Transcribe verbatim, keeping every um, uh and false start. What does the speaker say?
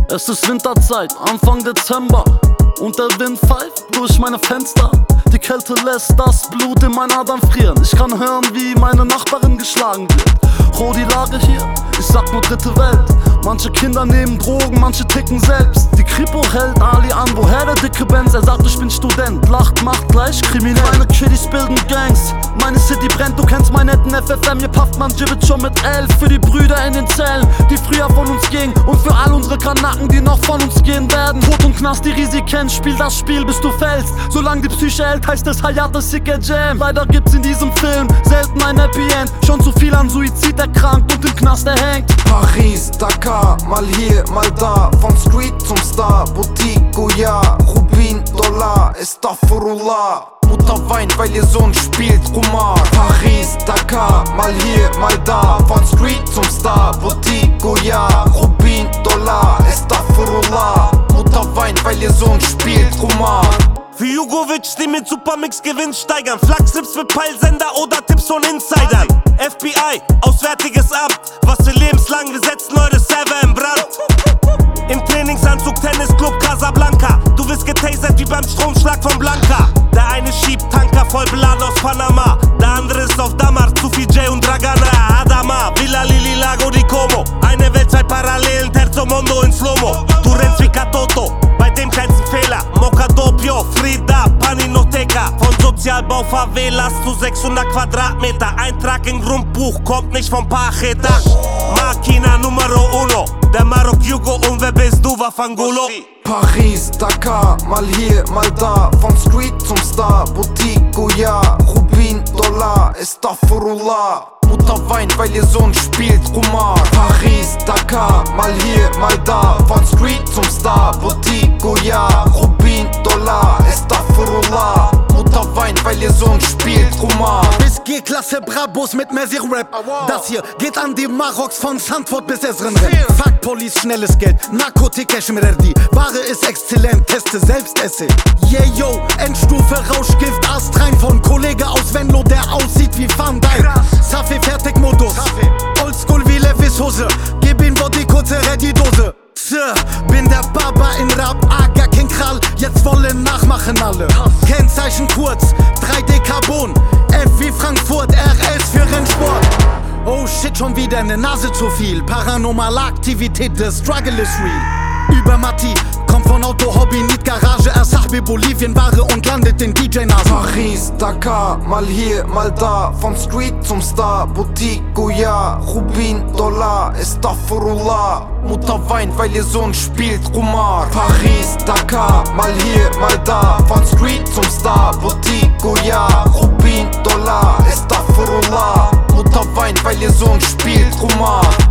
Es ist Winterzeit, Anfang Dezember, und der Wind pfeift durch meine Fenster. Die Kälte lässt das Blut in meinen Adern frieren. Ich kann hören, wie meine Nachbarin geschlagen wird. Roh die Lage hier, ich sag nur dritte Welt. Manche Kinder nehmen Drogen, manche ticken selbst. Die Kripo hält Ali an, woher der dicke Benz? Er sagt, ich bin Student, lacht, macht gleich kriminell. Meine Kiddies bilden Gangs, meine City brennt. Du kennst meinen netten F F M, hier pafft man Gibbet schon mit elf. Für die Brüder in den Zellen, die früher von uns gingen, und für all unsere Kanaken, die noch von uns gehen werden. Tod und Knast, die Risiken, spiel das Spiel, bis du fällst. Solange die Psyche hält, heißt es Hayat Sicker Jam. Leider gibt's in diesem Film selten ein Happy End. Schon zu viel an Suizid erkrankt und im Knast erhängt. Paris, Dakar, mal hier, mal da. Von Street zum Star, Boutique, Goya, Rubin, Dollar, Astaghfirullah. Mutter weint, weil ihr Sohn spielt Kumar. Paris, Dakar, mal hier, mal da. Von Street zum Star, Boutique, Goya, Rubin, Dollar, Astaghfirullah. Mutter weint, weil ihr Sohn spielt Kumar. Für Jugovic, die mit Supermix Gewinn steigern. Flaggslips mit Peilsender oder Tipps von Insidern. F B I, Auswärtiges Amt. Was für lebenslang, wir setzen eure Server in Brand. Im Trainingsanzug, Tennisclub Casablanca. Du wirst getasert wie beim Stromschlag von Blanca. Der eine schiebt Tanker voll beladen aus Panama. Der andere ist auf Damar, zu viel Jay und Dragana. Adama, Villa Lili, Lago di Como. Eine Welt, zwei Parallelen, Terzo Mondo in Slow-Mo. Du rennst wie Katoto, bei dem kleinsten Fehler. Mocha Doppio, Frida, Paninoteca. Von Sozialbau Favelas zu sechshundert Quadratmeter. Eintrag im Grundbuch kommt nicht vom Pacheta. Makina numero uno, der Marok Jugo, und wer bist du, Wafangulo? Paris, Dakar, mal hier, mal da. Von Street zum Star, Boutique, Goya, Rubin, Dollar, Astaghfirullah. Mutter weint, weil ihr Sohn spielt Kumar. Paris, Dakar, mal hier, mal da. Von Street zum Star, Boutique, Goya, Rubin, Dollar, Astaghfirullah. Mutter weint, weil ihr Sohn spielt Kumar. Bis G-Klasse Brabus mit Messi Rap. Das hier geht an die Maroks von Sandford bis Esren rennt. Fuck Police, schnelles Geld, Narkotik, Eschmerdi. Ware ist exzellent, teste selbst esse. Yeah yo, Endstufe, Rauschgift, Ast rein von Kollege aus Venlo, der aussieht wie Van Dyke. Safi fertig Modus, Oldschool wie Levis Hose. Gib ihm Body, kurze Ready-Dose. Bin der Baba in Rap, Aga King Kral, jetzt wollen nachmachen alle. Kennzeichen kurz, drei D Carbon, F wie Frankfurt, R S für Rennsport. Oh shit, schon wieder eine Nase zu viel. Paranormale Aktivität, the struggle is real. Über Matti, kommt von Auto, Hobby, nicht Garage. Er Sachbe, Bolivien, Ware und landet in D J-Nase. Paris, Dakar, mal hier, mal da. Von Street zum Star, Boutique, Goya, Rubin, Dollar, Astaghfirullah. Mutter weint, weil ihr Sohn spielt Kumar. Paris, Dakar, mal hier, mal da. Von Street zum Star, Boutique, Goya, Rubin, Dollar, Astaghfirullah. Mutter weint, weil ihr Sohn spielt Kumar.